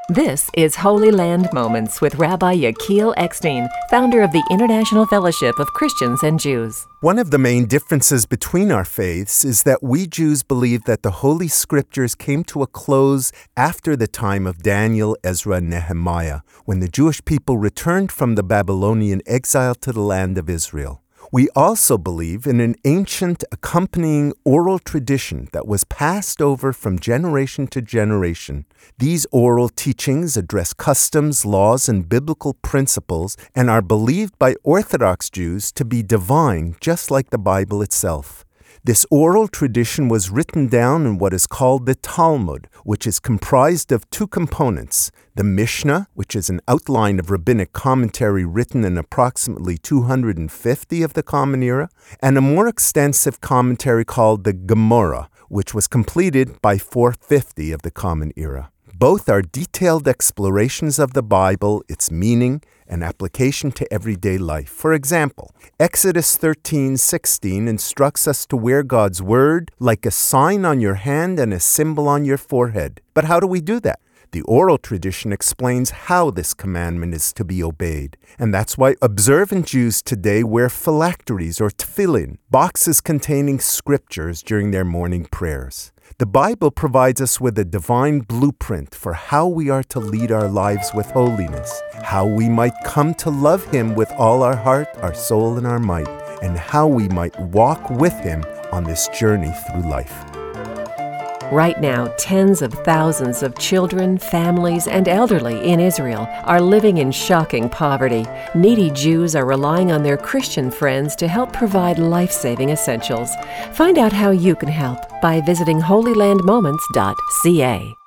This is Holy Land Moments with Rabbi Yechiel Eckstein, founder of the International Fellowship of Christians and Jews. One of the main differences between our faiths is that we Jews believe that the Holy Scriptures came to a close after the time of Daniel, Ezra, and Nehemiah, when the Jewish people returned from the Babylonian exile to the land of Israel. We also believe in an ancient accompanying oral tradition that was passed over from generation to generation. These oral teachings address customs, laws, and biblical principles and are believed by Orthodox Jews to be divine, just like the Bible itself. This oral tradition was written down in what is called the Talmud, which is comprised of two components: the Mishnah, which is an outline of rabbinic commentary written in approximately 250 of the Common Era, and a more extensive commentary called the Gemara, which was completed by 450 of the Common Era. Both are detailed explorations of the Bible, its meaning, and application to everyday life. For example, Exodus 13:16 instructs us to wear God's Word like a sign on your hand and a symbol on your forehead. But how do we do that? The oral tradition explains how this commandment is to be obeyed, and that's why observant Jews today wear phylacteries or tefillin, boxes containing scriptures during their morning prayers. The Bible provides us with a divine blueprint for how we are to lead our lives with holiness, how we might come to love Him with all our heart, our soul, and our might, and how we might walk with Him on this journey through life. Right now, tens of thousands of children, families, and elderly in Israel are living in shocking poverty. Needy Jews are relying on their Christian friends to help provide life-saving essentials. Find out how you can help by visiting holylandmoments.ca.